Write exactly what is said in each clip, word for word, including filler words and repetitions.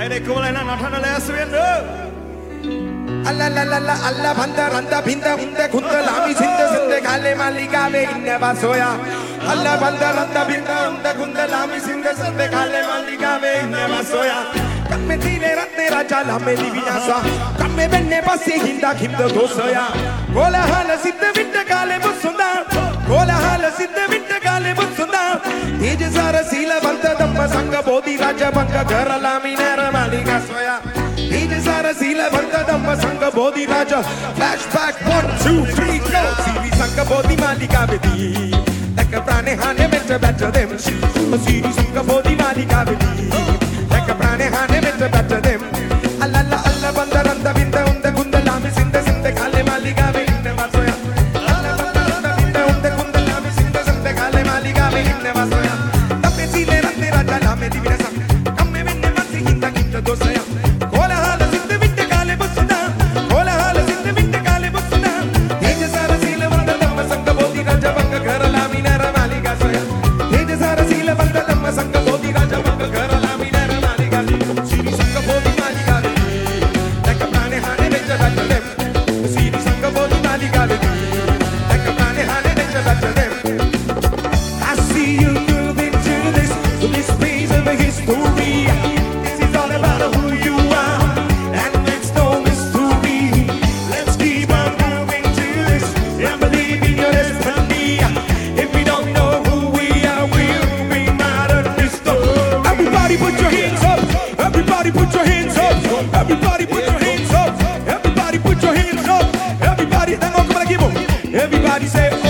Aire kumalena nathana leswendu. Allah la la la Allah banda randa binda unda kunda lami sinde sinde gale malika ve inne basoya. Allah banda randa binda unda kunda lami sinde sinde gale malika ve inne basoya. Kamme tine ratne raja lame divina sa. Kamme benne passe hinda kimda dosoya. Kola hala siddhe vitta gale busunda. Kola hala siddhe vitta gale busunda. Tej sara sila banda damma sanga bodhi raja banga gara lami nera malika soya. Tej sara sila banda damma sanga bodhi raja. Flashback one two three go. Siri sanga bodhi malika vedi. Like a prane hane better better them. Siri sanga bodhi malika vedi. Like a prane hane better better them. Allah Allah Allah banda randa binda unda kunda lami sinde sinde kale malika ve inne vasoya. Allah banda randa binda unda kunda lami sinde sinde kale malika ve inne vasoya. Tappe sile rande raja lame divina sa. Kamme venne masi hinda kinda dosaya. Kola hala sinde vitte kale busunda. Kola hala sinde vitte kale busunda. Tej sara sile banda damma sanga bodhi raja banga gara lami nera malika soya. Tej sara sile banda damma sanga bodhi raja banga gara lami nera malika. Siri sanga bodhi malika ve. Like a prane hane better better them. Siri sanga bodhi malika ve. Like a prane hane better better them. I see you moving to this, to this piece of history. This is all about who you are, and it's no mystery. Let's keep on moving to this and believe in your destiny. If we don't know who we are, we'll be mad at this story. Everybody put your hands up. Everybody put your hands up. Everybody put your hands up. Everybody put your hands up. Everybody, come on, come on, give 'em. Everybody say, oh.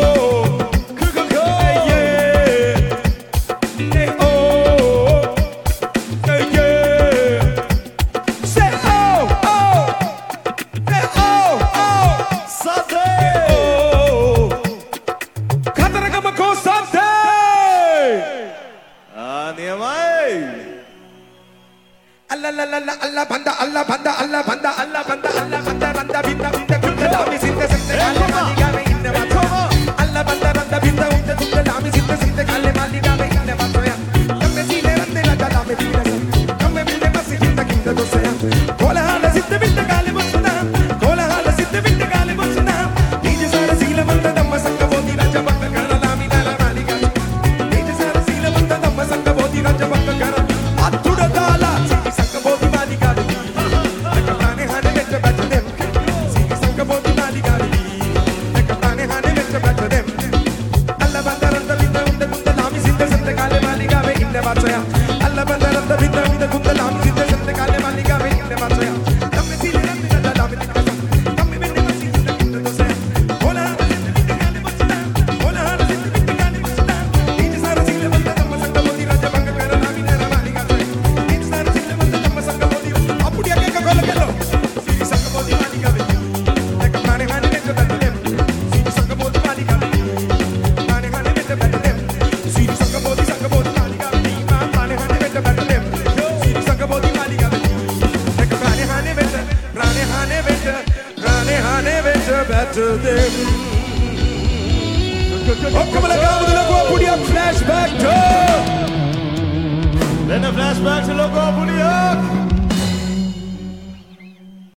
Allah la la la Allah banda Allah banda Allah banda Allah banda Allah banda randa binda binda kunda lami sinde sinde kale malika ve inne vasoya. Allah banda randa binda binda kunda lami sinde sinde kale malika ve inne vasoya. Kamme sile rande raja lame divina sa. Kamme benne masi hinda kinda dosaya. Kola hala siddhe vitta kale busunda. Kola hala siddhe vitta kale busunda. Tej sara sila banda damma sanga bodhi raja banga gara lami nera malika. Tej sara sila banda damma sanga bodhi raja banga gara. Attuda dala Allah banda randa binda binda kunda lami sinde sinde kale malika ve inne vasoya. Kamme sile rande raja lame divina sa. Kamme benne masi hinda kinda dosaya. Kola hala sinde vitte kale busunda. Kola hala sinde vitte kale busunda. Tej sara sile banda damma sanga bodhi raja banga gara lami nera malika soya. Tej sara sile banda damma sanga bodhi appudiya keka kola kello. Siri sanga bodhi malika ve. Like a prane hane better better them. Siri sanga bodhi malika ve. Prane hane better better them. Siri sanga bodhi sanga bodhi malika ve. Prane hane better better them. Siri sanga bodhi malika ve. Like a prane hane better, prane hane better, prane hane better better them. Oh, come on, come on, look put your flashback to. Then a flashback to logo appudiya.